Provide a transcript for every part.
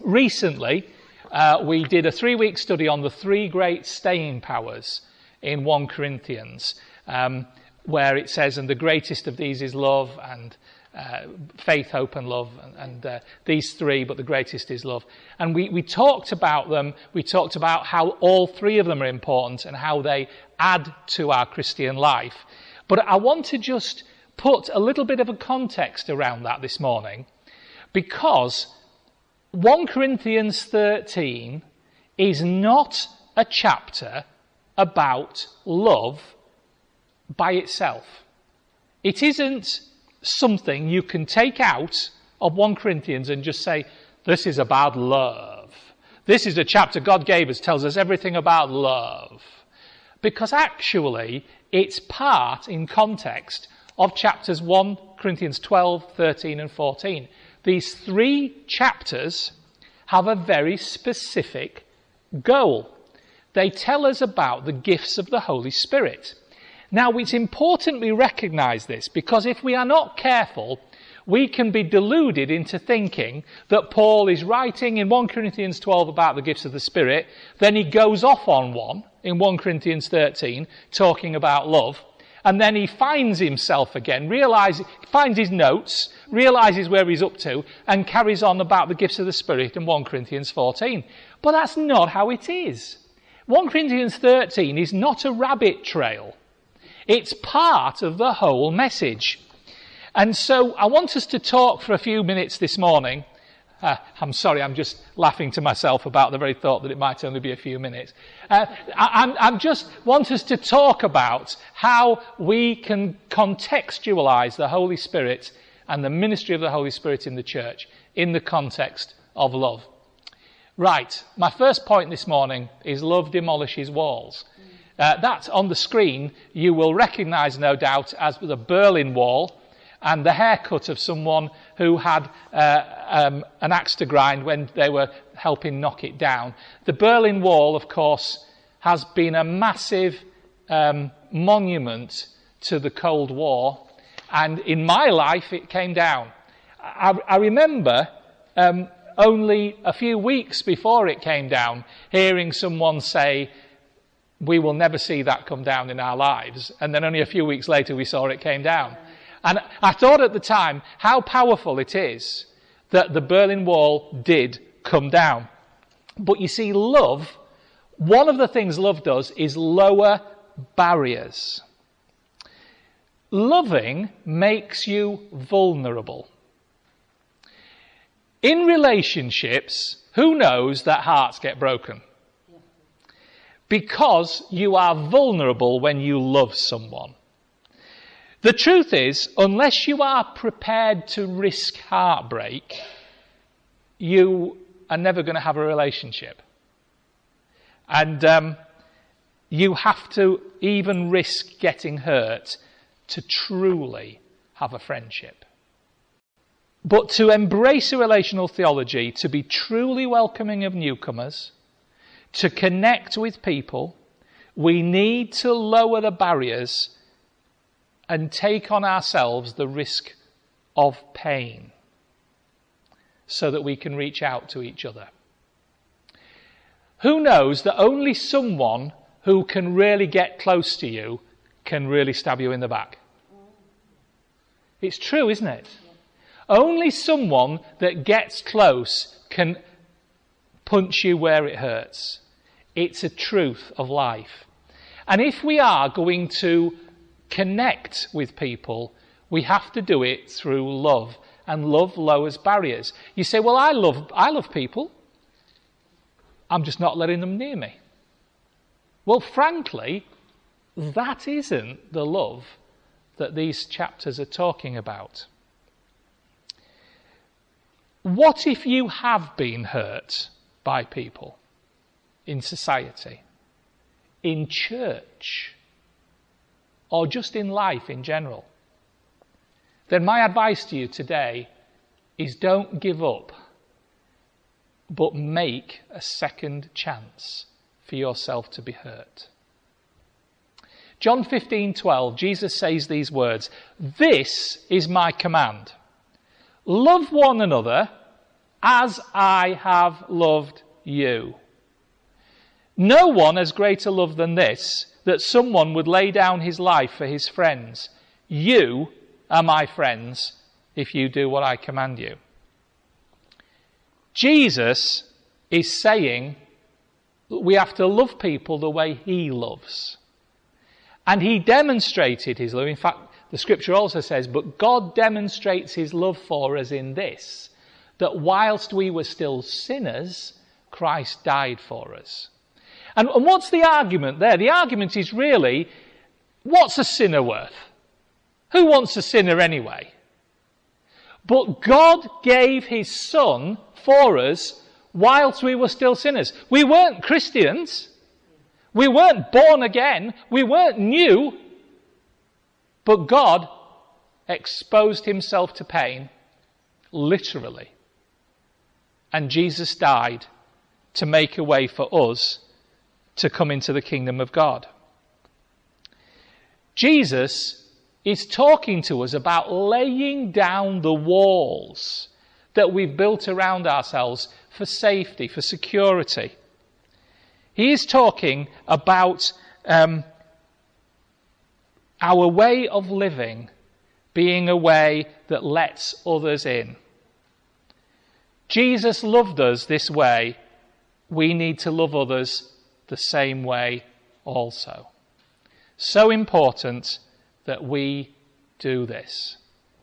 Recently, we did a 3-week study on the 3 great staying powers in 1 Corinthians, where it says, and the greatest of these is love, and faith, hope and love, and these 3, but the greatest is love. And we talked about them. We talked about how all 3 of them are important and how they add to our Christian life. But I want to just put a little bit of a context around that this morning, because 1 Corinthians 13 is not a chapter about love by itself. It isn't something you can take out of 1 Corinthians and just say, this is about love. This is a chapter God gave us, tells us everything about love. Because actually, it's part, in context, of chapters 1 Corinthians 12, 13 and 14. These 3 chapters have a very specific goal. They tell us about the gifts of the Holy Spirit. Now, it's important we recognise this, because if we are not careful, we can be deluded into thinking that Paul is writing in 1 Corinthians 12 about the gifts of the Spirit, then he goes off on one in 1 Corinthians 13 talking about love, and then he finds himself again, finds his notes, realises where he's up to, and carries on about the gifts of the Spirit in 1 Corinthians 14. But that's not how it is. 1 Corinthians 13 is not a rabbit trail. It's part of the whole message. And so I want us to talk for a few minutes this morning. I'm sorry, I'm just laughing to myself about the very thought that it might only be a few minutes. I just want us to talk about how we can contextualise the Holy Spirit and the ministry of the Holy Spirit in the church in the context of love. Right, my first point this morning is love demolishes walls. That on the screen you will recognise, no doubt, as the Berlin Wall, and the haircut of someone who had an axe to grind when they were helping knock it down. The Berlin Wall, of course, has been a massive monument to the Cold War, and in my life it came down. I remember only a few weeks before it came down hearing someone say, we will never see that come down in our lives, and then only a few weeks later we saw it came down. And I thought at the time how powerful it is that the Berlin Wall did come down. But you see, love, one of the things love does is lower barriers. Loving makes you vulnerable. In relationships, who knows that hearts get broken? Because you are vulnerable when you love someone. The truth is, unless you are prepared to risk heartbreak, you are never going to have a relationship. And you have to even risk getting hurt to truly have a friendship. But to embrace a relational theology, to be truly welcoming of newcomers, to connect with people, we need to lower the barriers and take on ourselves the risk of pain so that we can reach out to each other. Who knows that only someone who can really get close to you can really stab you in the back? It's true, isn't it? Only someone that gets close can punch you where it hurts. It's a truth of life. And if we are going to connect with people, we have to do it through love, and love lowers barriers. You say, well, I love people. I'm just not letting them near me. Well, frankly, that isn't the love that these chapters are talking about. What if you have been hurt by people in society, in church, or just in life in general? Then my advice to you today is don't give up, but make a second chance for yourself to be hurt. John 15:12, Jesus says these words, "This is my command. Love one another as I have loved you. No one has greater love than this, that someone would lay down his life for his friends. You are my friends if you do what I command you. Jesus is saying that we have to love people the way he loves. And he demonstrated his love. In fact, the scripture also says, but God demonstrates his love for us in this, that whilst we were still sinners, Christ died for us. And what's the argument there? The argument is really, what's a sinner worth? Who wants a sinner anyway? But God gave his Son for us whilst we were still sinners. We weren't Christians. We weren't born again. We weren't new. But God exposed himself to pain, literally. And Jesus died to make a way for us to come into the kingdom of God. Jesus is talking to us about laying down the walls that we've built around ourselves for safety, for security. He is talking about our way of living being a way that lets others in. Jesus loved us this way. We need to love others the same way also. So important that we do this.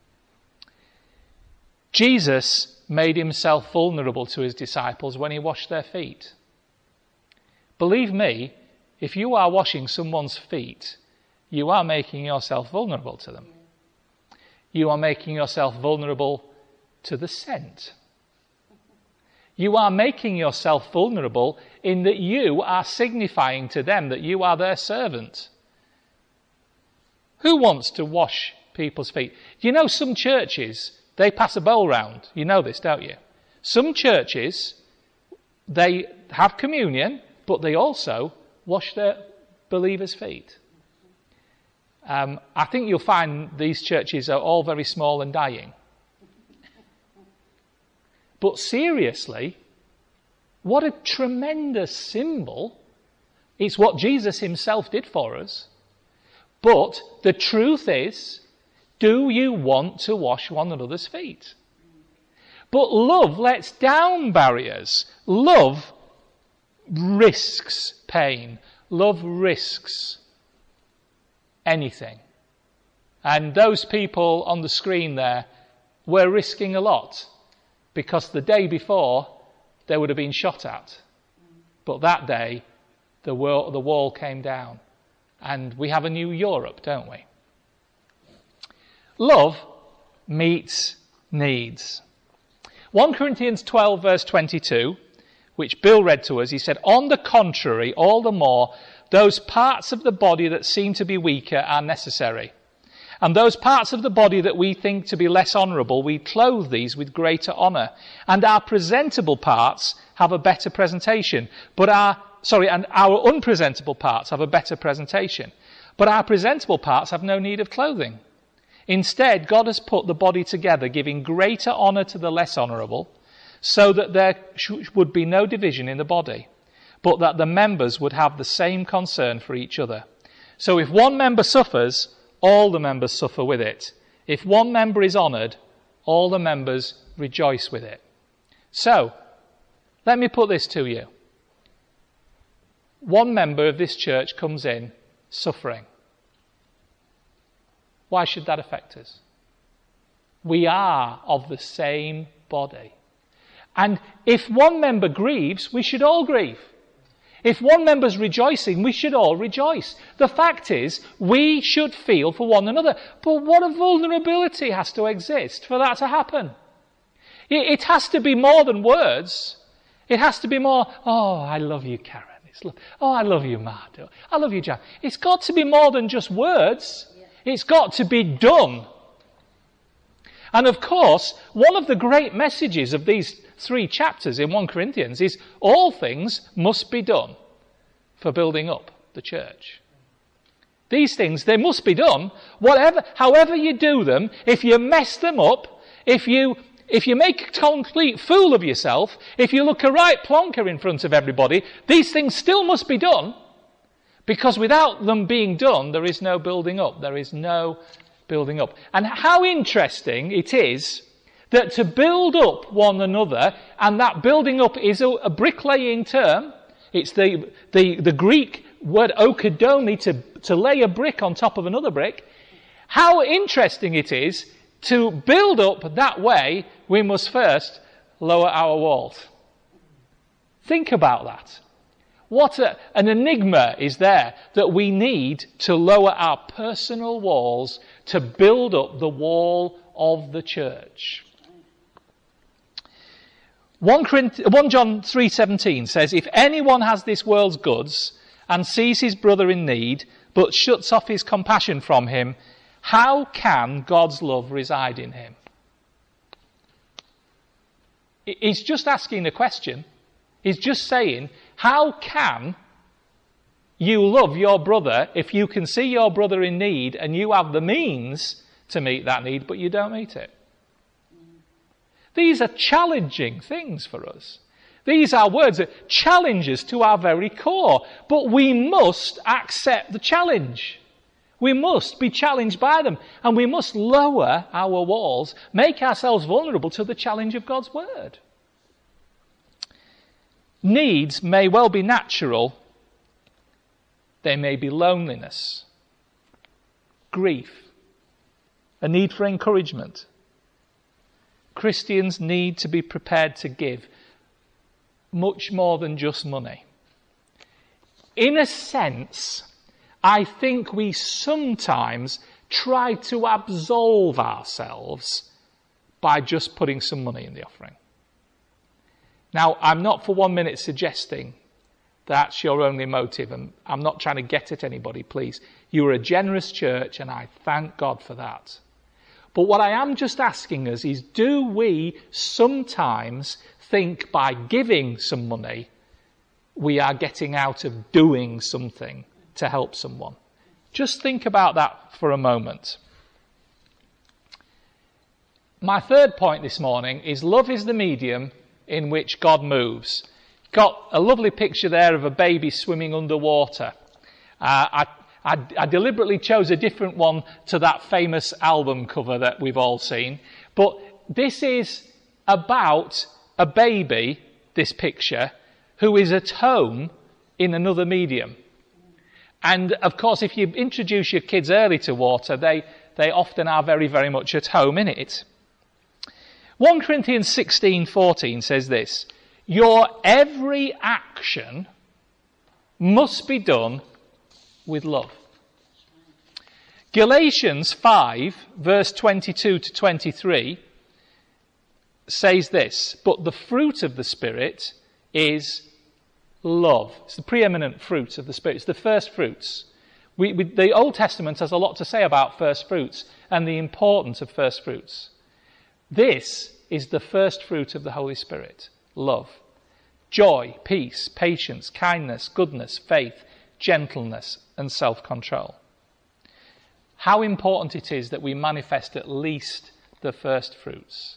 Jesus made himself vulnerable to his disciples when he washed their feet. Believe me, if you are washing someone's feet, you are making yourself vulnerable to them. You are making yourself vulnerable to the scent. You are making yourself vulnerable in that you are signifying to them that you are their servant. Who wants to wash people's feet? You know, some churches, they pass a bowl round. You know this, don't you? Some churches, they have communion, but they also wash their believers' feet. I think you'll find these churches are all very small and dying. But seriously, what a tremendous symbol. It's what Jesus himself did for us. But the truth is, do you want to wash one another's feet? But love lets down barriers. Love risks pain. Love risks anything. And those people on the screen there were risking a lot, because the day before they would have been shot at. But that day the wall came down. And we have a new Europe, don't we? Love meets needs. 1 Corinthians 12 verse 22, which Bill read to us, he said, on the contrary, all the more, those parts of the body that seem to be weaker are necessary. And those parts of the body that we think to be less honourable, we clothe these with greater honour. And our presentable parts have a better presentation. And our unpresentable parts have a better presentation. But our presentable parts have no need of clothing. Instead, God has put the body together, giving greater honour to the less honourable, so that there would be no division in the body, but that the members would have the same concern for each other. So if one member suffers, all the members suffer with it. If one member is honoured, all the members rejoice with it. So, let me put this to you. One member of this church comes in suffering. Why should that affect us? We are of the same body. And if one member grieves, we should all grieve. If one member's rejoicing, we should all rejoice. The fact is, we should feel for one another. But what a vulnerability has to exist for that to happen. It has to be more than words. It has to be more, oh, I love you, Karen. Oh, I love you, Mardo. I love you, Jack. It's got to be more than just words. It's got to be done. And of course, one of the great messages of these 3 chapters in 1 Corinthians is all things must be done for building up the church. These things, they must be done, however you do them. If you mess them up, if you if you make a complete fool of yourself, if you look a right plonker in front of everybody, these things still must be done, because without them being done, there is no building up. There is no building up. And how interesting it is that to build up one another, and that building up is a bricklaying term. It's the Greek word okodomi, to lay a brick on top of another brick. How interesting it is to build up that way, we must first lower our walls. Think about that. What an enigma is there that we need to lower our personal walls to build up the wall of the church. 1 John 3:17 says, if anyone has this world's goods and sees his brother in need, but shuts off his compassion from him, how can God's love reside in him? He's just asking a question. He's just saying, how can you love your brother if you can see your brother in need and you have the means to meet that need, but you don't meet it? These are challenging things for us. These are words that challenge us to our very core. But we must accept the challenge. We must be challenged by them. And we must lower our walls, make ourselves vulnerable to the challenge of God's word. Needs may well be natural. They may be loneliness, grief, a need for encouragement. Christians need to be prepared to give much more than just money. In a sense, I think we sometimes try to absolve ourselves by just putting some money in the offering. Now, I'm not for 1 minute suggesting that's your only motive, and I'm not trying to get at anybody, please. You are a generous church, and I thank God for that. But what I am just asking us is, do we sometimes think by giving some money, we are getting out of doing something to help someone? Just think about that for a moment. My third point this morning is love is the medium in which God moves. Got a lovely picture there of a baby swimming underwater. I deliberately chose a different one to that famous album cover that we've all seen. But this is about a baby, this picture, who is at home in another medium. And of course, if you introduce your kids early to water, they often are very, very much at home in it. 1 Corinthians 16:14 says this, your every action must be done with love. Galatians 5, verse 22 to 23 says this, but the fruit of the Spirit is love. It's the preeminent fruit of the Spirit. It's the first fruits. The Old Testament has a lot to say about first fruits and the importance of first fruits. This is the first fruit of the Holy Spirit, love. Joy, peace, patience, kindness, goodness, faith, gentleness, and self-control. How important it is that we manifest at least the first fruits.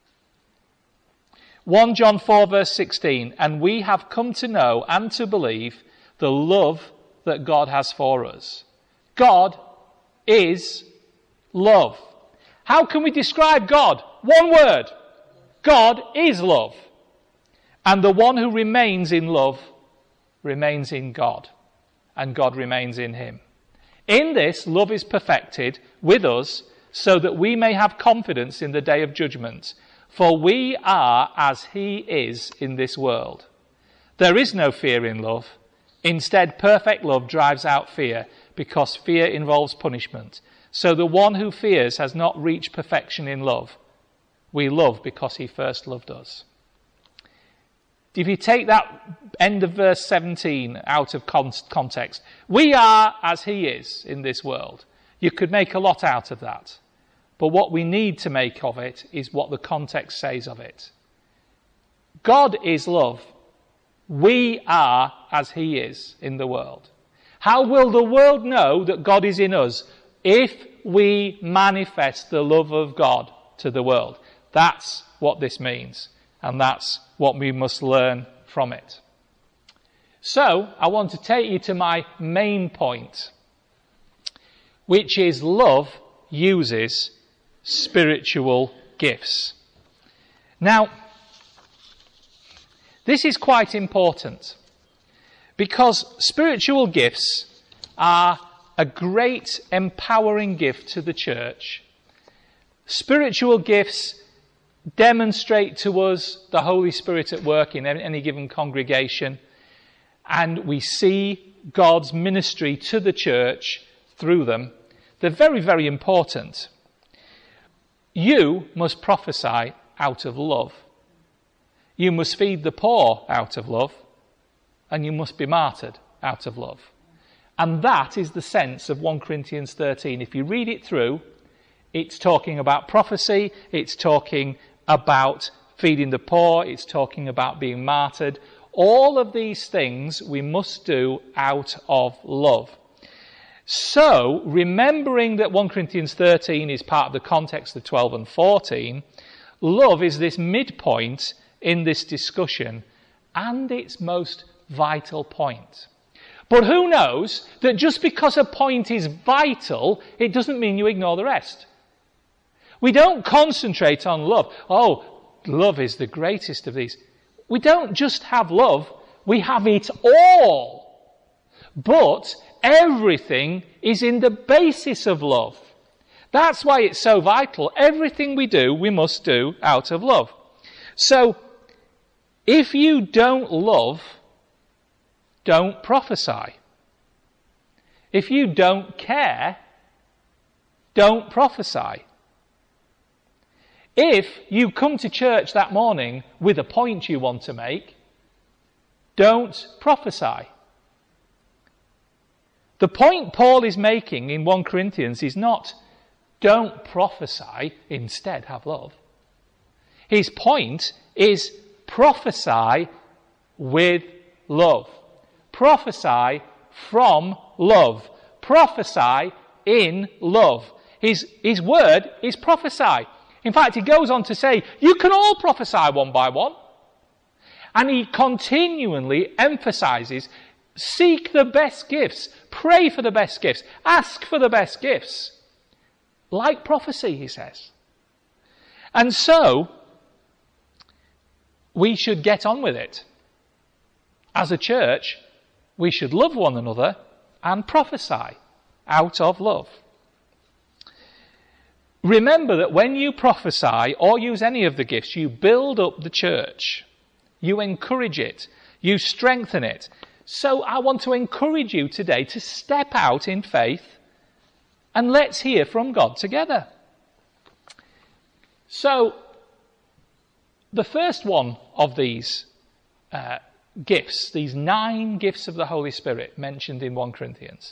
1 John 4 verse 16, and we have come to know and to believe the love that God has for us. God is love. How can we describe God? One word. God is love. And the one who remains in love remains in God, and God remains in him. In this, love is perfected with us so that we may have confidence in the day of judgment. For we are as he is in this world. There is no fear in love. Instead, perfect love drives out fear, because fear involves punishment. So the one who fears has not reached perfection in love. We love because he first loved us. If you take that end of verse 17 out of context, we are as he is in this world. You could make a lot out of that. But what we need to make of it is what the context says of it. God is love. We are as he is in the world. How will the world know that God is in us? If we manifest the love of God to the world. That's what this means, and that's what we must learn from it. So, I want to take you to my main point, which is love uses spiritual gifts. Now, this is quite important, because spiritual gifts are a great empowering gift to the church. Spiritual gifts demonstrate to us the Holy Spirit at work in any given congregation, and we see God's ministry to the church through them. They're very, very important. You must prophesy out of love. You must feed the poor out of love, and you must be martyred out of love. And that is the sense of 1 Corinthians 13. If you read it through, it's talking about prophecy, it's talking about feeding the poor, it's talking about being martyred. All of these things we must do out of love. So, remembering that 1 Corinthians 13 is part of the context of 12 and 14, love is this midpoint in this discussion and its most vital point. But who knows that just because a point is vital, it doesn't mean you ignore the rest. We don't concentrate on love. Oh, love is the greatest of these. We don't just have love, we have it all. But everything is in the basis of love. That's why it's so vital. Everything we do, we must do out of love. So, if you don't love, don't prophesy. If you don't care, don't prophesy. If you come to church that morning with a point you want to make, don't prophesy. The point Paul is making in 1 Corinthians is not, don't prophesy, instead have love. His point is, prophesy with love. Prophesy from love. Prophesy in love. His word is prophesy. In fact, he goes on to say, you can all prophesy one by one. And he continually emphasizes, seek the best gifts. Pray for the best gifts. Ask for the best gifts. Like prophecy, he says. And so, we should get on with it. As a church, we should love one another and prophesy out of love. Remember that when you prophesy or use any of the gifts, you build up the church. You encourage it. You strengthen it. So I want to encourage you today to step out in faith and let's hear from God together. So, the first one of these gifts, these 9 gifts of the Holy Spirit mentioned in 1 Corinthians,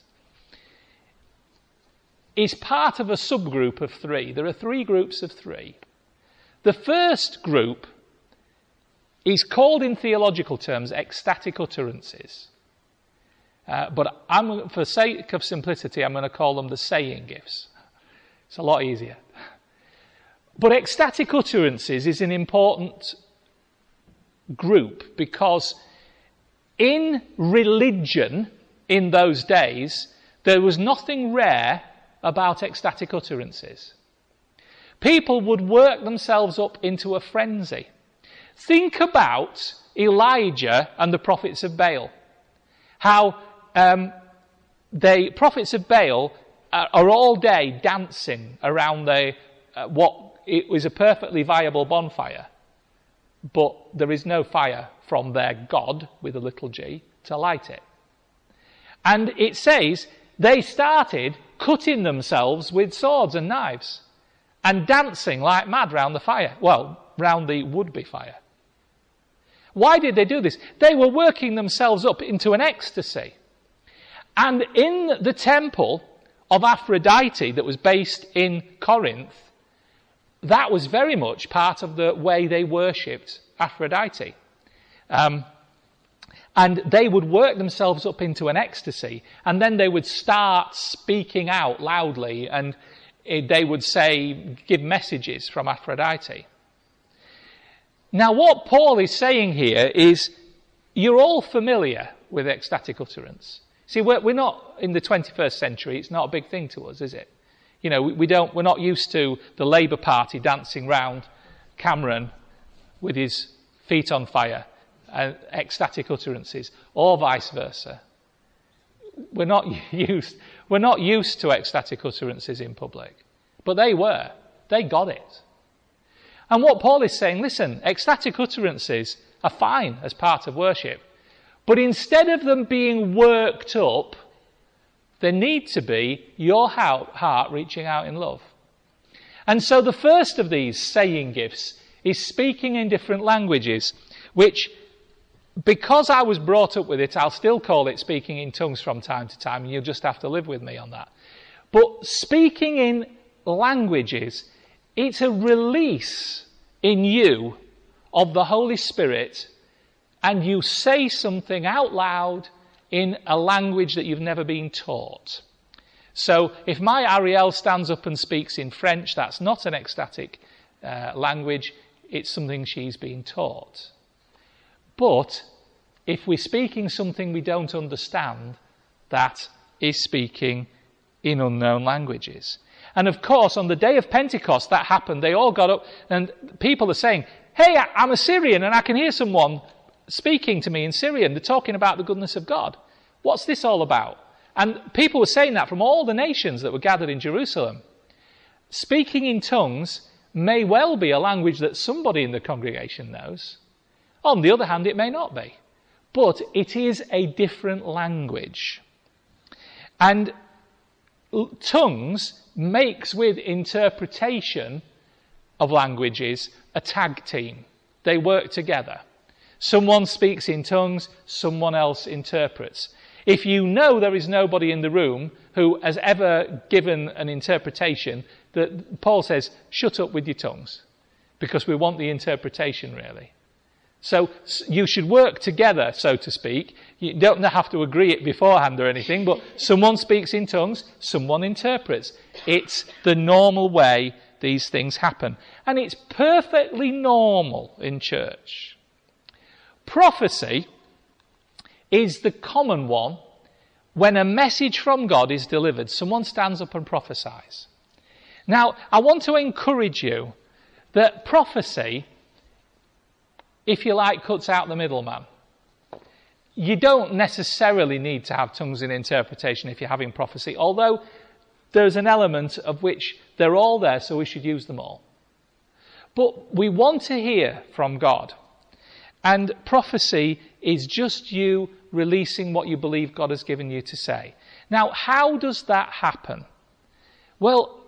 is part of a subgroup of 3. There are 3 groups of 3. The first group is called in theological terms ecstatic utterances. But for sake of simplicity, I'm going to call them the saying gifts. It's a lot easier. But ecstatic utterances is an important group because in religion in those days, there was nothing rare about ecstatic utterances. People would work themselves up into a frenzy. Think about Elijah and the prophets of Baal. How the prophets of Baal are all day dancing around what it was a perfectly viable bonfire, but there is no fire from their God, with a little g, to light it. And it says they started cutting themselves with swords and knives and dancing like mad round the fire. Well, round the would-be fire. Why did they do this? They were working themselves up into an ecstasy. And in the temple of Aphrodite that was based in Corinth, that was very much part of the way they worshipped Aphrodite. And they would work themselves up into an ecstasy, and then they would start speaking out loudly, and they would give messages from Aphrodite. Now, what Paul is saying here is, you're all familiar with ecstatic utterance. See, we're not in the 21st century. It's not a big thing to us, is it? You know, we're not used to the Labour Party dancing round Cameron with his feet on fire and ecstatic utterances, or vice versa. We're not used to ecstatic utterances in public, but they got it. And what Paul is saying, listen, ecstatic utterances are fine as part of worship, but instead of them being worked up, there need to be your heart reaching out in love. And so the first of these saying gifts is speaking in different languages, which, because I was brought up with it, I'll still call it speaking in tongues from time to time, and you'll just have to live with me on that. But speaking in languages, it's a release in you of the Holy Spirit, and you say something out loud in a language that you've never been taught. So if my Ariel stands up and speaks in French, that's not an ecstatic language, it's something she's been taught. But if we're speaking something we don't understand, that is speaking in unknown languages. And of course, on the day of Pentecost, that happened. They all got up, and people are saying, hey, I'm a Syrian, and I can hear someone speaking to me in Syrian. They're talking about the goodness of God. What's this all about? And people were saying that from all the nations that were gathered in Jerusalem. Speaking in tongues may well be a language that somebody in the congregation knows. On the other hand, it may not be. But it is a different language. And tongues makes with interpretation of languages a tag team. They work together. Someone speaks in tongues, someone else interprets. If you know there is nobody in the room who has ever given an interpretation, that Paul says, shut up with your tongues, because we want the interpretation, really. So you should work together, so to speak. You don't have to agree it beforehand or anything, but someone speaks in tongues, someone interprets. It's the normal way these things happen. And it's perfectly normal in church. Prophecy is the common one. When a message from God is delivered, someone stands up and prophesies. Now, I want to encourage you that prophecy, if you like, cuts out the middleman. You don't necessarily need to have tongues in interpretation if you're having prophecy, although there's an element of which they're all there, so we should use them all. But we want to hear from God. And prophecy is just you releasing what you believe God has given you to say. Now, how does that happen? Well,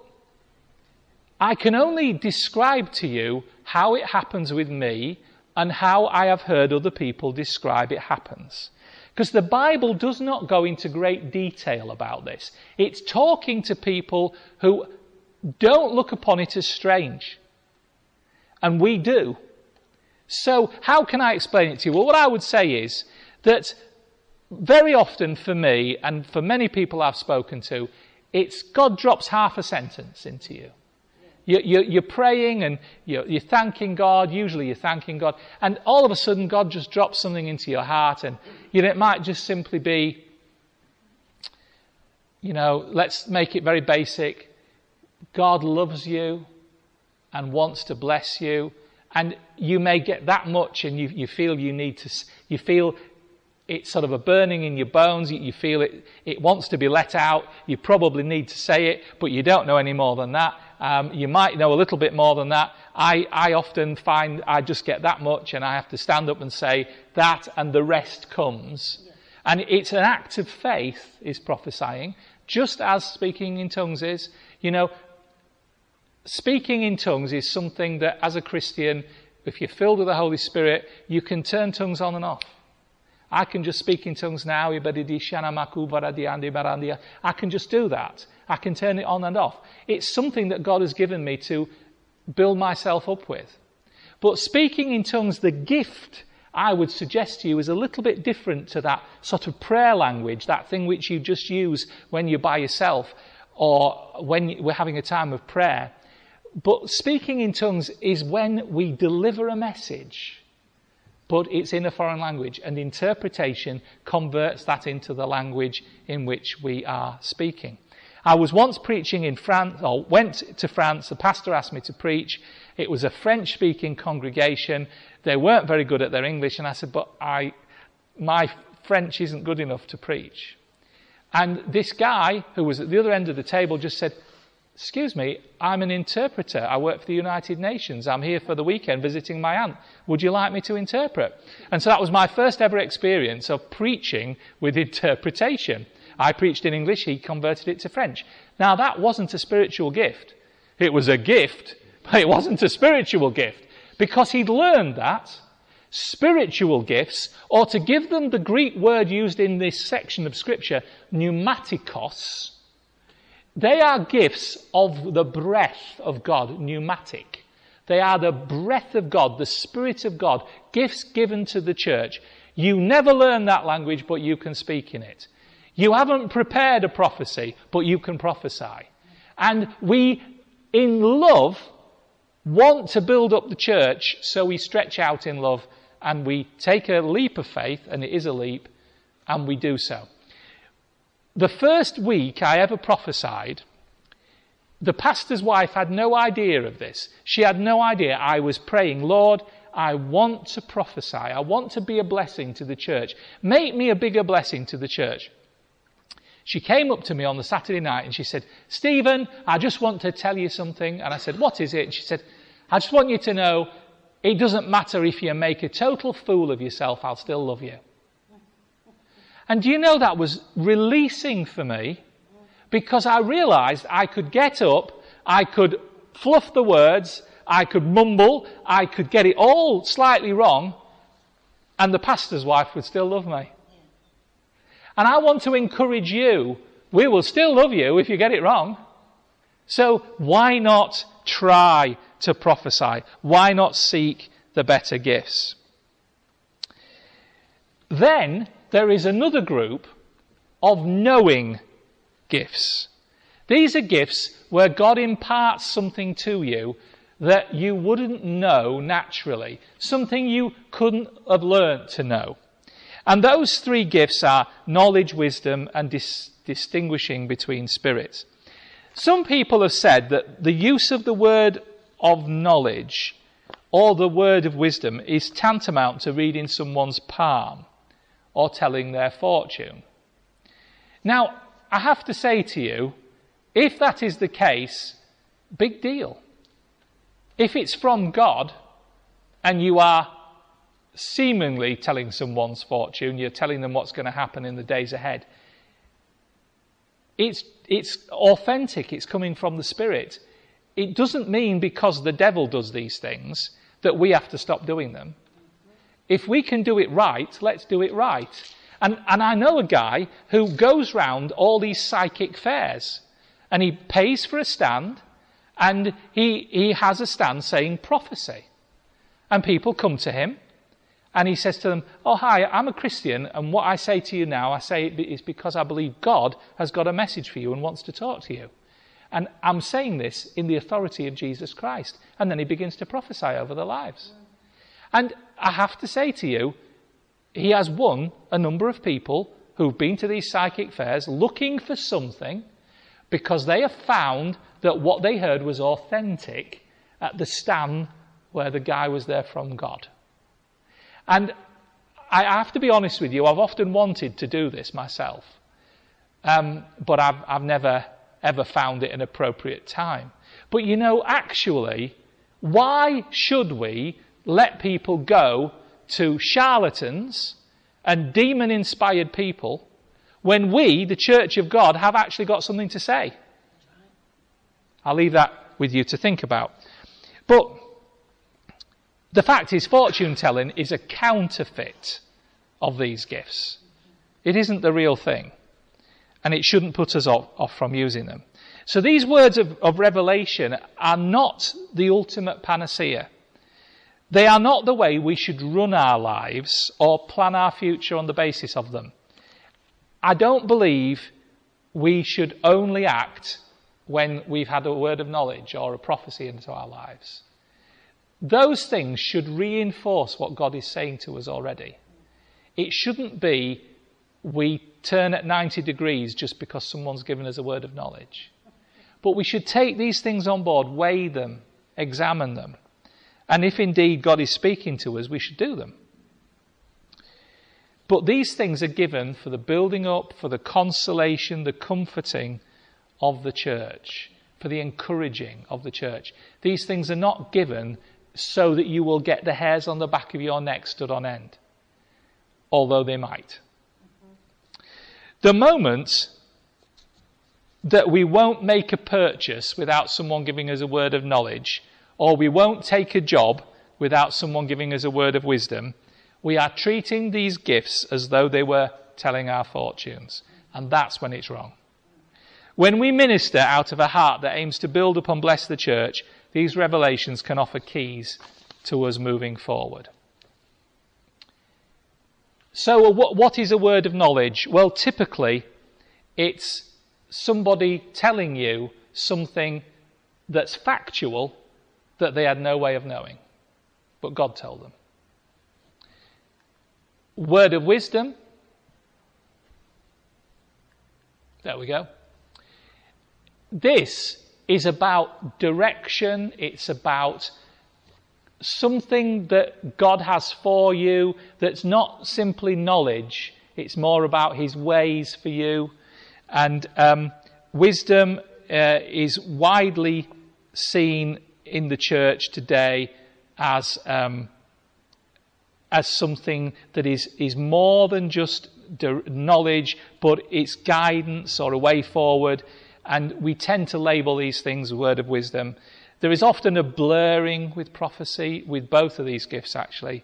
I can only describe to you how it happens with me and how I have heard other people describe it happens. Because the Bible does not go into great detail about this. It's talking to people who don't look upon it as strange. And we do. So how can I explain it to you? Well, what I would say is that very often for me, and for many people I've spoken to, it's God drops half a sentence into you. You're praying and you're thanking God. Usually you're thanking God. And all of a sudden God just drops something into your heart. And it might just simply be, let's make it very basic. God loves you and wants to bless you. And you may get that much and you feel you feel it's sort of a burning in your bones. You feel it wants to be let out. You probably need to say it, but you don't know any more than that. You might know a little bit more than that. I often find I just get that much and I have to stand up and say that, and the rest comes. Yeah. And it's an act of faith, is prophesying, just as speaking in tongues is. Speaking in tongues is something that, as a Christian, if you're filled with the Holy Spirit, you can turn tongues on and off. I can just speak in tongues now. I can just do that. I can turn it on and off. It's something that God has given me to build myself up with. But speaking in tongues, the gift, I would suggest to you, is a little bit different to that sort of prayer language, that thing which you just use when you're by yourself or when we're having a time of prayer. But speaking in tongues is when we deliver a message, but it's in a foreign language, and interpretation converts that into the language in which we are speaking. I was once preaching in France, or went to France, the pastor asked me to preach. It was a French-speaking congregation. They weren't very good at their English, and I said, but my French isn't good enough to preach. And this guy, who was at the other end of the table, just said, excuse me, I'm an interpreter. I work for the United Nations. I'm here for the weekend visiting my aunt. Would you like me to interpret? And so that was my first ever experience of preaching with interpretation. I preached in English, he converted it to French. Now that wasn't a spiritual gift. It was a gift, but it wasn't a spiritual gift. Because he'd learned that spiritual gifts, or to give them the Greek word used in this section of Scripture, pneumatikos, they are gifts of the breath of God, pneumatic. They are the breath of God, the Spirit of God, gifts given to the church. You never learn that language, but you can speak in it. You haven't prepared a prophecy, but you can prophesy. And we, in love, want to build up the church, so we stretch out in love and we take a leap of faith, and it is a leap, and we do so. The first week I ever prophesied, the pastor's wife had no idea of this. She had no idea. I was praying, Lord, I want to prophesy. I want to be a blessing to the church. Make me a bigger blessing to the church. She came up to me on the Saturday night and she said, Stephen, I just want to tell you something. And I said, what is it? And she said, I just want you to know, it doesn't matter if you make a total fool of yourself, I'll still love you. And do you know that was releasing for me? Because I realised I could get up, I could fluff the words, I could mumble, I could get it all slightly wrong, and the pastor's wife would still love me. And I want to encourage you, we will still love you if you get it wrong. So why not try to prophesy? Why not seek the better gifts? Then there is another group of knowing gifts. These are gifts where God imparts something to you that you wouldn't know naturally, something you couldn't have learnt to know. And those three gifts are knowledge, wisdom, and distinguishing between spirits. Some people have said that the use of the word of knowledge or the word of wisdom is tantamount to reading someone's palm or telling their fortune. Now, I have to say to you, if that is the case, big deal. If it's from God and you are seemingly telling someone's fortune, you're telling them what's going to happen in the days ahead, it's authentic, it's coming from the Spirit. It doesn't mean because the devil does these things that we have to stop doing them. If we can do it right, let's do it right. And I know a guy who goes round all these psychic fairs and he pays for a stand and he has a stand saying prophecy. And people come to him and he says to them, oh, hi, I'm a Christian, and what I say to you now, I say it is because I believe God has got a message for you and wants to talk to you. And I'm saying this in the authority of Jesus Christ. And then he begins to prophesy over their lives. And I have to say to you, he has won a number of people who've been to these psychic fairs looking for something because they have found that what they heard was authentic at the stand where the guy was there from God. And I have to be honest with you, I've often wanted to do this myself, but I've never ever found it an appropriate time. But you know, actually, why should we let people go to charlatans and demon-inspired people when we, the Church of God, have actually got something to say? I'll leave that with you to think about. But the fact is, fortune-telling is a counterfeit of these gifts. It isn't the real thing. And it shouldn't put us off from using them. So these words of revelation are not the ultimate panacea. They are not the way we should run our lives or plan our future on the basis of them. I don't believe we should only act when we've had a word of knowledge or a prophecy into our lives. Those things should reinforce what God is saying to us already. It shouldn't be we turn at 90 degrees just because someone's given us a word of knowledge. But we should take these things on board, weigh them, examine them. And if indeed God is speaking to us, we should do them. But these things are given for the building up, for the consolation, the comforting of the church, for the encouraging of the church. These things are not given so that you will get the hairs on the back of your neck stood on end, although they might. The moment that we won't make a purchase without someone giving us a word of knowledge, or we won't take a job without someone giving us a word of wisdom, we are treating these gifts as though they were telling our fortunes. And that's when it's wrong. When we minister out of a heart that aims to build up and bless the church, these revelations can offer keys to us moving forward. So what is a word of knowledge? Well, typically, it's somebody telling you something that's factual that they had no way of knowing, but God told them. Word of wisdom. There we go. This is about direction. It's about something that God has for you that's not simply knowledge. It's more about his ways for you. And wisdom is widely seen in the church today as something that is more than just knowledge, but it's guidance or a way forward. And we tend to label these things a word of wisdom. There is often a blurring with prophecy, with both of these gifts actually.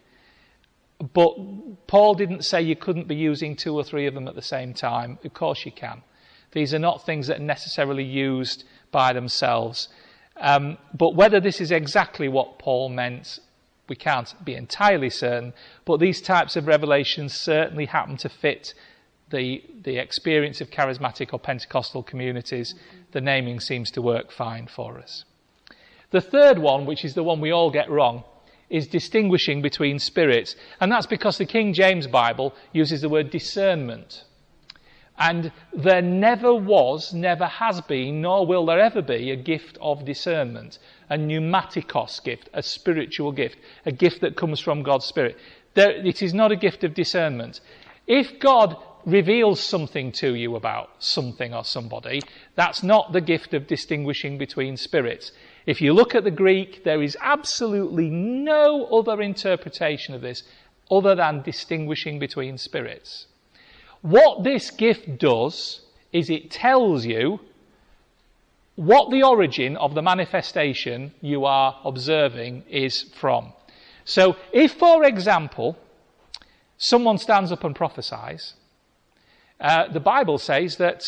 But Paul didn't say you couldn't be using 2 or 3 of them at the same time. Of course you can. These are not things that are necessarily used by themselves. But whether this is exactly what Paul meant, we can't be entirely certain. But these types of revelations certainly happen to fit the experience of charismatic or Pentecostal communities. The naming seems to work fine for us. The third one, which is the one we all get wrong, is distinguishing between spirits. And that's because the King James Bible uses the word discernment. And there never was, never has been, nor will there ever be a gift of discernment, a pneumatikos gift, a spiritual gift, a gift that comes from God's Spirit. It is not a gift of discernment. If God reveals something to you about something or somebody, that's not the gift of distinguishing between spirits. If you look at the Greek, there is absolutely no other interpretation of this other than distinguishing between spirits. What this gift does is it tells you what the origin of the manifestation you are observing is from. So if, for example, someone stands up and prophesies, the Bible says that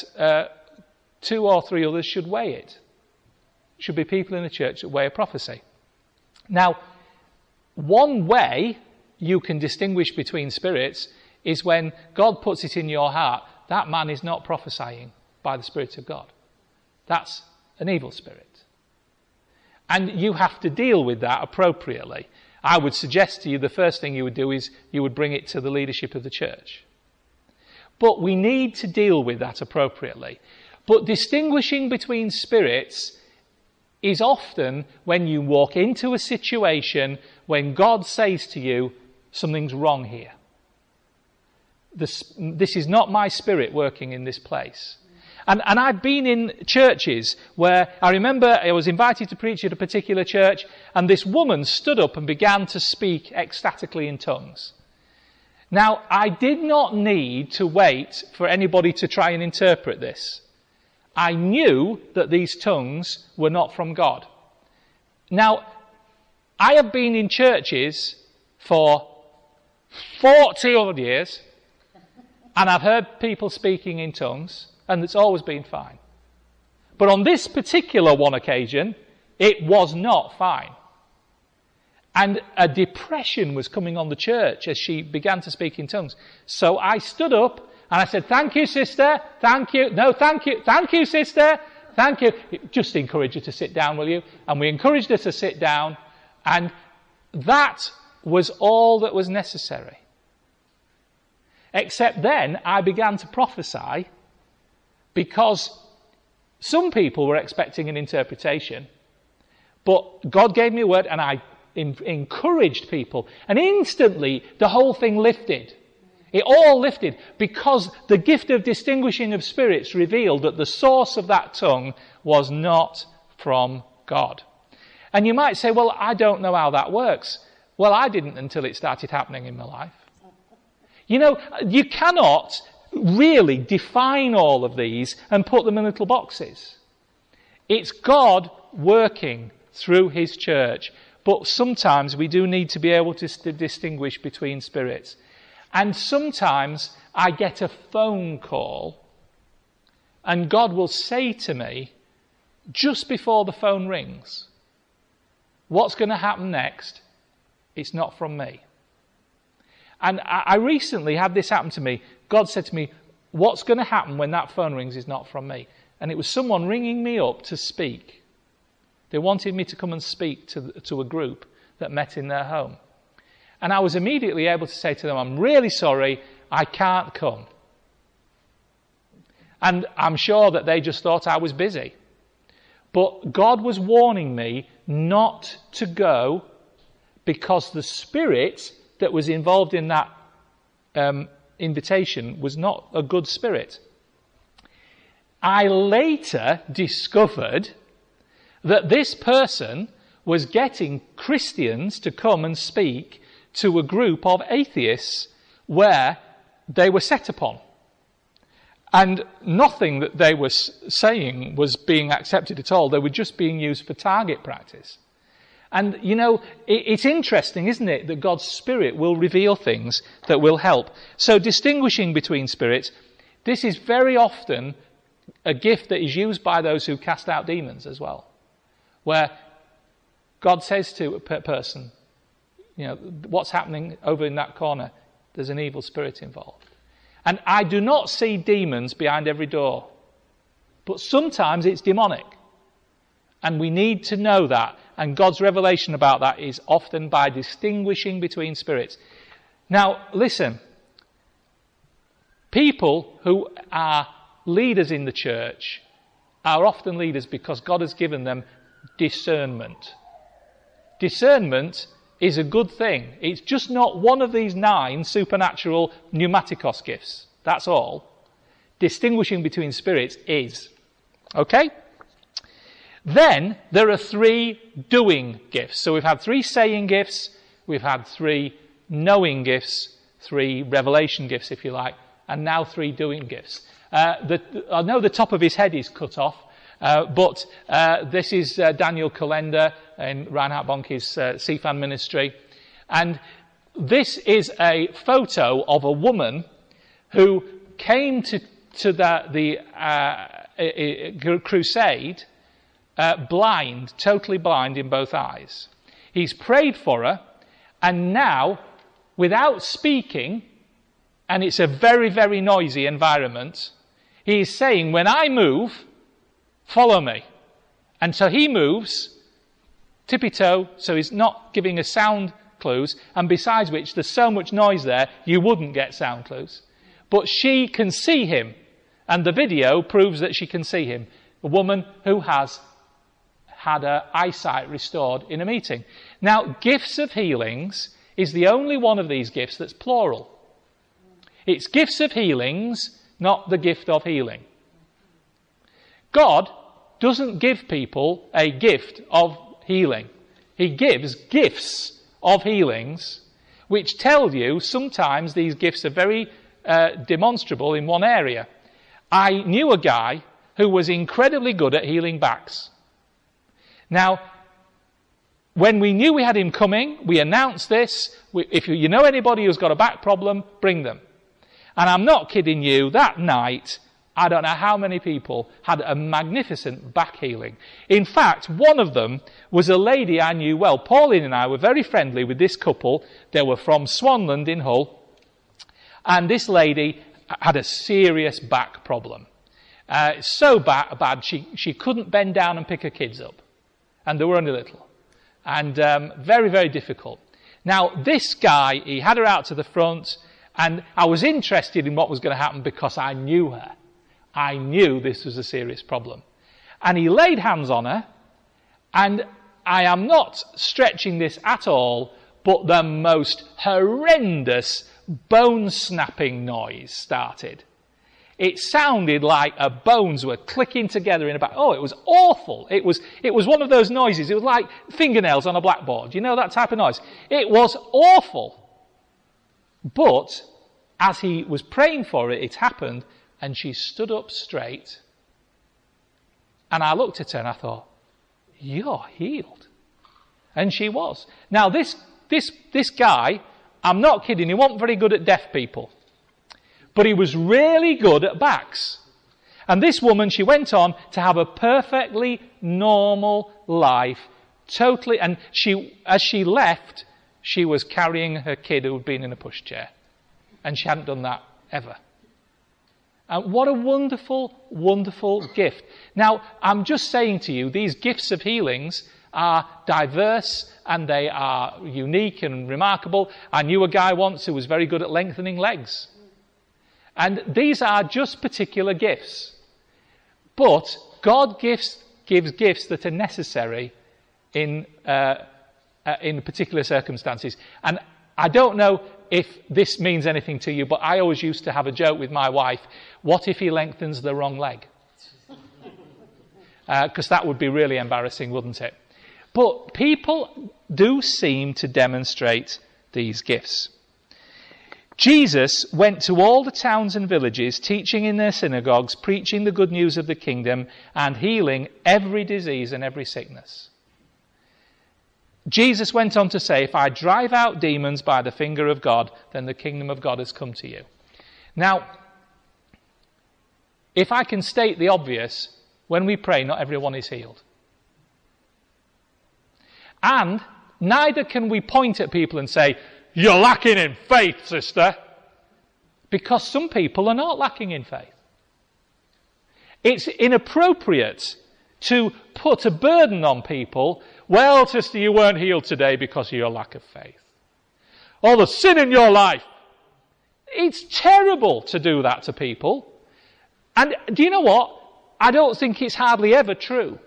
2 or 3 others should weigh it. Should be people in the church that weigh a prophecy. Now, one way you can distinguish between spirits is when God puts it in your heart, that man is not prophesying by the Spirit of God. That's an evil spirit. And you have to deal with that appropriately. I would suggest to you the first thing you would do is you would bring it to the leadership of the church. But we need to deal with that appropriately. But distinguishing between spirits is often when you walk into a situation when God says to you, something's wrong here. This is not my spirit working in this place. And I've been in churches where I remember I was invited to preach at a particular church, and this woman stood up and began to speak ecstatically in tongues. Now, I did not need to wait for anybody to try and interpret this. I knew that these tongues were not from God. Now, I have been in churches for 40 odd years, and I've heard people speaking in tongues, and it's always been fine. But on this particular one occasion, it was not fine. And a depression was coming on the church as she began to speak in tongues. So I stood up and I said, "Thank you, sister. Thank you. No, thank you. Thank you, sister. thank you. Just encourage her to sit down, will you? And we encouraged her to sit down, and that was all that was necessary. Except then I began to prophesy, because some people were expecting an interpretation, but God gave me a word and I encouraged people, and instantly the whole thing lifted. It all lifted, because the gift of distinguishing of spirits revealed that the source of that tongue was not from God. And you might say, well, I don't know how that works. Well, I didn't until it started happening in my life. You know, you cannot really define all of these and put them in little boxes. It's God working through his church. But sometimes we do need to be able to distinguish between spirits. And sometimes I get a phone call and God will say to me, just before the phone rings, what's going to happen next? It's not from me. And I recently had this happen to me. God said to me, what's going to happen when that phone rings is not from me? And it was someone ringing me up to speak. They wanted me to come and speak to a group that met in their home. And I was immediately able to say to them, I'm really sorry, I can't come. And I'm sure that they just thought I was busy. But God was warning me not to go, because the spirit that was involved in that invitation was not a good spirit. I later discovered that this person was getting Christians to come and speak to a group of atheists where they were set upon. And nothing that they were saying was being accepted at all. They were just being used for target practice. And, you know, it's interesting, isn't it, that God's Spirit will reveal things that will help. So distinguishing between spirits, this is very often a gift that is used by those who cast out demons as well. Where God says to a person, you know, what's happening over in that corner? There's an evil spirit involved. And I do not see demons behind every door. But sometimes it's demonic. And we need to know that. And God's revelation about that is often by distinguishing between spirits. Now, listen. People who are leaders in the church are often leaders because God has given them discernment. Discernment is a good thing. It's just not one of these 9 supernatural pneumatikos gifts. That's all. Distinguishing between spirits is. Okay? Then there are 3 doing gifts. So we've had 3 saying gifts, we've had 3 knowing gifts, 3 revelation gifts, if you like, and now 3 doing gifts. I know the top of his head is cut off, but this is Daniel Kalender in Reinhard Bonnke's CFAN ministry. And this is a photo of a woman who came to the crusade blind, totally blind in both eyes. He's prayed for her, and now, without speaking, and it's a very, very noisy environment, he is saying, when I move, follow me. And so he moves, tippy-toe, so he's not giving us sound clues, and besides which, there's so much noise there, you wouldn't get sound clues. But she can see him, and the video proves that she can see him. A woman who has had her eyesight restored in a meeting. Now, gifts of healings is the only one of these gifts that's plural. It's gifts of healings, not the gift of healing. God doesn't give people a gift of healing. He gives gifts of healings, which tell you sometimes these gifts are very demonstrable in one area. I knew a guy who was incredibly good at healing backs. Now, when we knew we had him coming, we announced this. If you know anybody who's got a back problem, bring them. And I'm not kidding you, that night, I don't know how many people had a magnificent back healing. In fact, one of them was a lady I knew well. Pauline and I were very friendly with this couple. They were from Swanland in Hull. And this lady had a serious back problem. So bad, she couldn't bend down and pick her kids up. And they were only little. And very, very difficult. Now, this guy, he had her out to the front, and I was interested in what was going to happen because I knew her. I knew this was a serious problem. And he laid hands on her, and I am not stretching this at all, but the most horrendous bone-snapping noise started. It sounded like her bones were clicking together in a back. Oh, it was awful. It was one of those noises. It was like fingernails on a blackboard. You know that type of noise? It was awful. But as he was praying for it, it happened, and she stood up straight. And I looked at her and I thought, you're healed. And she was. Now, this guy, I'm not kidding, he wasn't very good at deaf people. But he was really good at backs. And this woman, she went on to have a perfectly normal life, totally. And as she left, she was carrying her kid who had been in a pushchair. And she hadn't done that ever. And what a wonderful, wonderful gift. Now, I'm just saying to you, these gifts of healings are diverse and they are unique and remarkable. I knew a guy once who was very good at lengthening legs. And these are just particular gifts. But God gives gifts that are necessary in particular circumstances. And I don't know if this means anything to you, but I always used to have a joke with my wife. What if he lengthens the wrong leg? Because that would be really embarrassing, wouldn't it? But people do seem to demonstrate these gifts. Jesus went to all the towns and villages, teaching in their synagogues, preaching the good news of the kingdom, and healing every disease and every sickness. Jesus went on to say, if I drive out demons by the finger of God, then the kingdom of God has come to you. Now, if I can state the obvious, when we pray, not everyone is healed. And neither can we point at people and say, you're lacking in faith, sister. Because some people are not lacking in faith. It's inappropriate to put a burden on people. Well, sister, you weren't healed today because of your lack of faith. Or the sin in your life. It's terrible to do that to people. And do you know what? I don't think it's hardly ever true.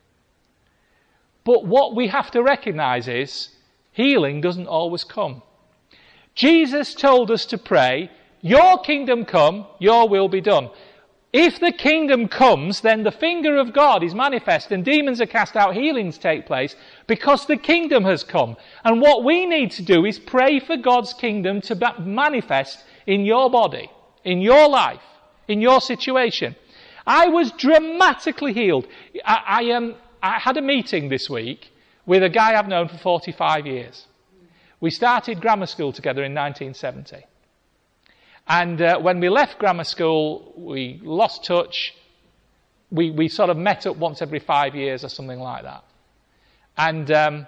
But what we have to recognize is healing doesn't always come. Jesus told us to pray, your kingdom come, your will be done. If the kingdom comes, then the finger of God is manifest and demons are cast out, healings take place because the kingdom has come. And what we need to do is pray for God's kingdom to manifest in your body, in your life, in your situation. I was dramatically healed. I had a meeting this week with a guy I've known for 45 years. We started grammar school together in 1970. And when we left grammar school, we lost touch. We sort of met up once every 5 years or something like that. And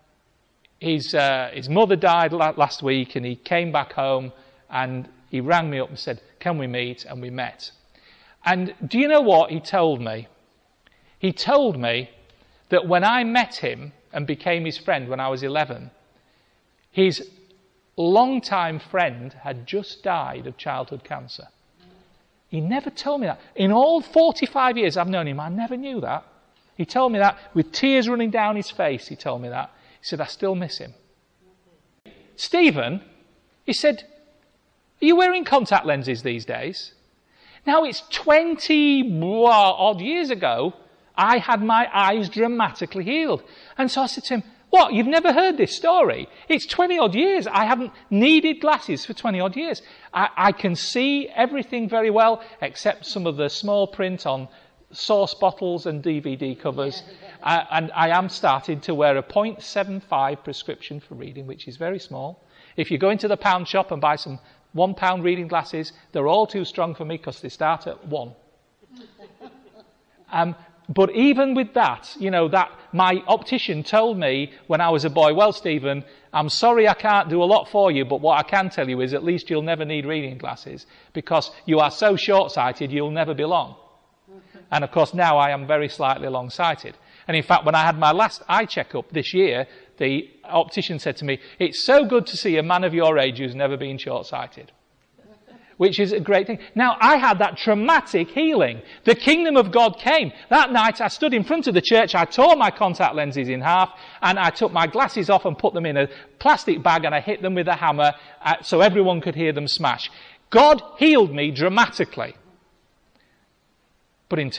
his mother died last week, and he came back home, and he rang me up and said, can we meet? And we met. And do you know what he told me? He told me that when I met him and became his friend when I was 11, his longtime friend had just died of childhood cancer. He never told me that. In all 45 years I've known him, I never knew that. He told me that with tears running down his face. He told me that. He said, I still miss him. Stephen, he said, are you wearing contact lenses these days? Now it's 20 odd years ago, I had my eyes dramatically healed. And so I said to him, what, you've never heard this story? It's 20 odd years. I haven't needed glasses for 20 odd years. I can see everything very well, except some of the small print on sauce bottles and DVD covers. And I am starting to wear a 0.75 prescription for reading, which is very small. If you go into the pound shop and buy some £1 reading glasses, they're all too strong for me because they start at 1. But even with that, that my optician told me when I was a boy, well, Stephen, I'm sorry I can't do a lot for you, but what I can tell you is at least you'll never need reading glasses because you are so short-sighted you'll never be long. And of course now I am very slightly long-sighted. And in fact, when I had my last eye checkup this year, the optician said to me, "It's so good to see a man of your age who's never been short-sighted." Which is a great thing. Now, I had that traumatic healing. The kingdom of God came. That night, I stood in front of the church, I tore my contact lenses in half, and I took my glasses off and put them in a plastic bag, and I hit them with a hammer so everyone could hear them smash. God healed me dramatically. But in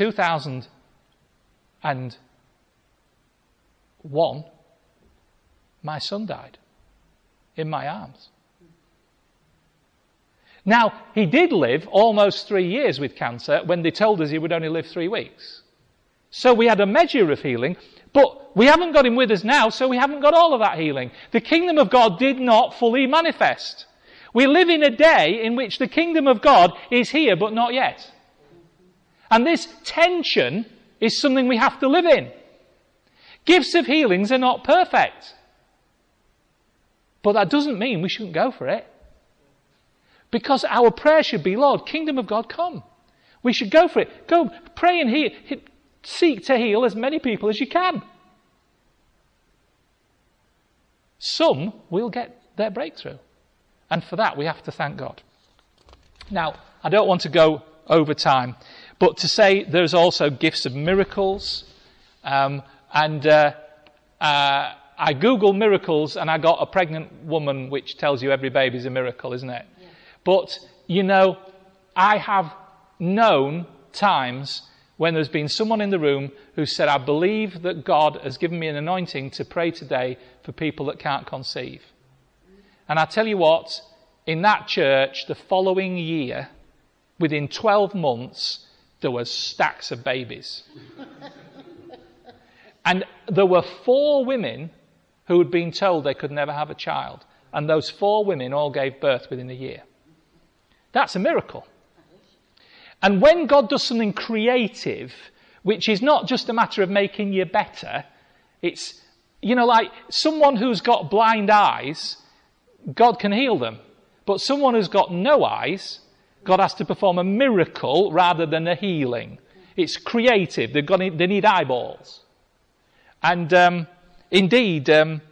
2001, my son died in my arms. Now, he did live almost 3 years with cancer when they told us he would only live 3 weeks. So we had a measure of healing, but we haven't got him with us now, so we haven't got all of that healing. The kingdom of God did not fully manifest. We live in a day in which the kingdom of God is here, but not yet. And this tension is something we have to live in. Gifts of healings are not perfect. But that doesn't mean we shouldn't go for it. Because our prayer should be, "Lord, kingdom of God, come." We should go for it. Go pray and seek to heal as many people as you can. Some will get their breakthrough. And for that, we have to thank God. Now, I don't want to go over time, but to say there's also gifts of miracles. I Googled miracles and I got a pregnant woman, which tells you every baby's a miracle, isn't it? Yeah. But, I have known times when there's been someone in the room who said, "I believe that God has given me an anointing to pray today for people that can't conceive." And I tell you what, in that church, the following year, within 12 months, there were stacks of babies. And there were 4 women who had been told they could never have a child. And those 4 women all gave birth within a year. That's a miracle. And when God does something creative, which is not just a matter of making you better, it's, like someone who's got blind eyes, God can heal them. But someone who's got no eyes, God has to perform a miracle rather than a healing. It's creative. They need eyeballs. And indeed,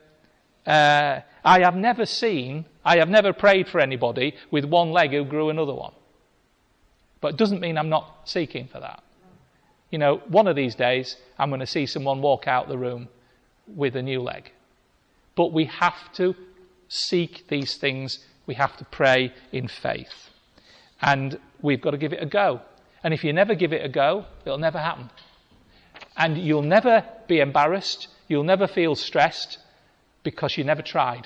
I have never prayed for anybody with one leg who grew another one. But it doesn't mean I'm not seeking for that. One of these days, I'm going to see someone walk out the room with a new leg. But we have to seek these things. We have to pray in faith. And we've got to give it a go. And if you never give it a go, it'll never happen. And you'll never be embarrassed. You'll never feel stressed because you never tried.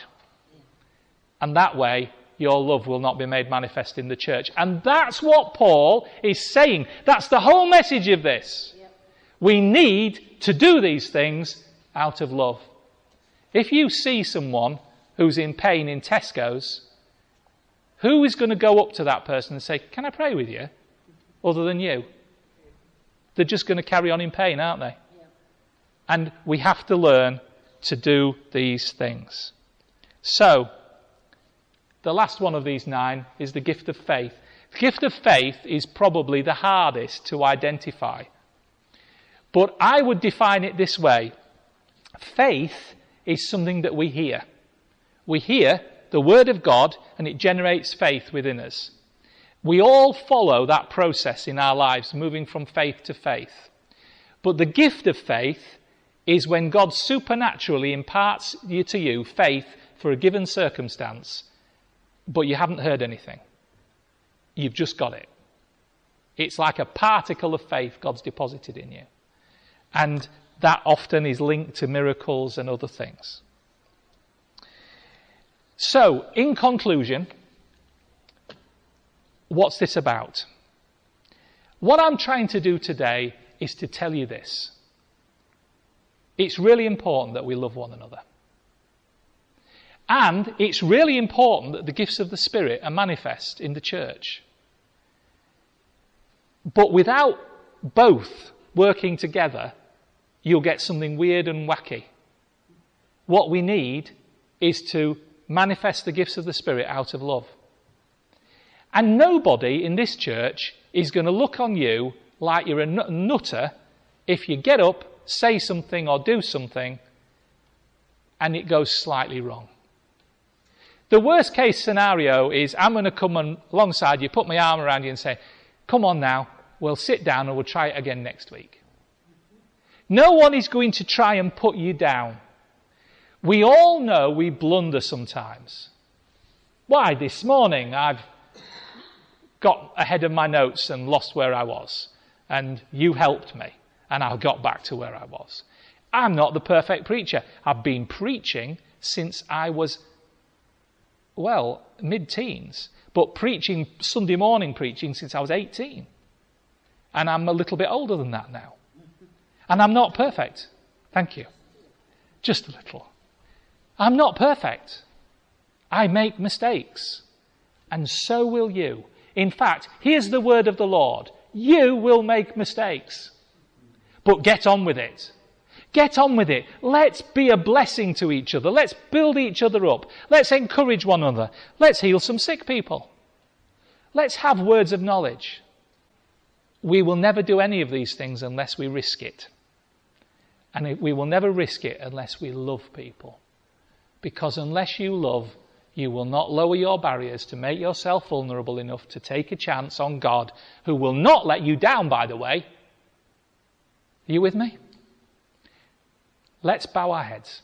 And that way, your love will not be made manifest in the church. And that's what Paul is saying. That's the whole message of this. Yep. We need to do these things out of love. If you see someone who's in pain in Tesco's, who is going to go up to that person and say, "Can I pray with you?" Other than you? They're just going to carry on in pain, aren't they? Yeah. And we have to learn to do these things. So, the last one of these 9 is the gift of faith. The gift of faith is probably the hardest to identify. But I would define it this way. Faith is something that we hear. We hear the word of God and it generates faith within us. We all follow that process in our lives, moving from faith to faith. But the gift of faith is when God supernaturally imparts to you faith for a given circumstance, but you haven't heard anything. You've just got it. It's like a particle of faith God's deposited in you. And that often is linked to miracles and other things. So, in conclusion, what's this about? What I'm trying to do today is to tell you this. It's really important that we love one another. And it's really important that the gifts of the Spirit are manifest in the church. But without both working together, you'll get something weird and wacky. What we need is to manifest the gifts of the Spirit out of love. And nobody in this church is going to look on you like you're a nutter if you get up, say something or do something, and it goes slightly wrong. The worst case scenario is I'm going to come alongside you, put my arm around you and say, come on now, we'll sit down and we'll try it again next week. No one is going to try and put you down. We all know we blunder sometimes. Why? This morning I've got ahead of my notes and lost where I was. And you helped me. And I got back to where I was. I'm not the perfect preacher. I've been preaching since I was, mid-teens. But preaching, Sunday morning preaching, since I was 18. And I'm a little bit older than that now. And I'm not perfect. Thank you. Just a little. I'm not perfect. I make mistakes. And so will you. In fact, here's the word of the Lord. You will make mistakes. But get on with it. Get on with it. Let's be a blessing to each other. Let's build each other up. Let's encourage one another. Let's heal some sick people. Let's have words of knowledge. We will never do any of these things unless we risk it. And we will never risk it unless we love people. Because unless you love, you will not lower your barriers to make yourself vulnerable enough to take a chance on God, who will not let you down, by the way. Are you with me? Let's bow our heads.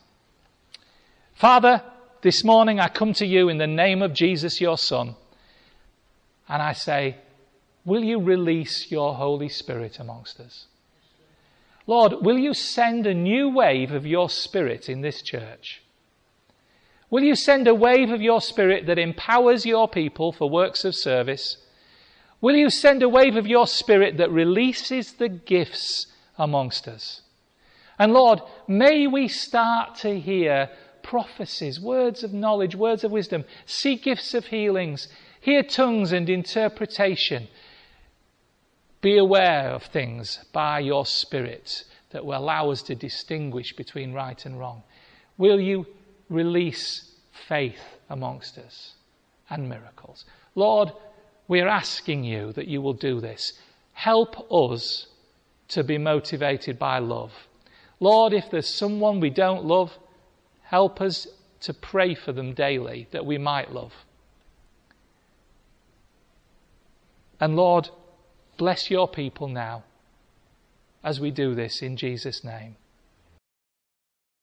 Father, this morning I come to you in the name of Jesus, your Son, and I say, will you release your Holy Spirit amongst us? Lord, will you send a new wave of your Spirit in this church? Will you send a wave of your Spirit that empowers your people for works of service? Will you send a wave of your Spirit that releases the gifts amongst us? And Lord, may we start to hear prophecies, words of knowledge, words of wisdom, see gifts of healings, hear tongues and interpretation. Be aware of things by your Spirit that will allow us to distinguish between right and wrong. Will you release faith amongst us and miracles? Lord, we are asking you that you will do this. Help us to be motivated by love. Lord, if there's someone we don't love, help us to pray for them daily that we might love. And Lord, bless your people now as we do this in Jesus' name.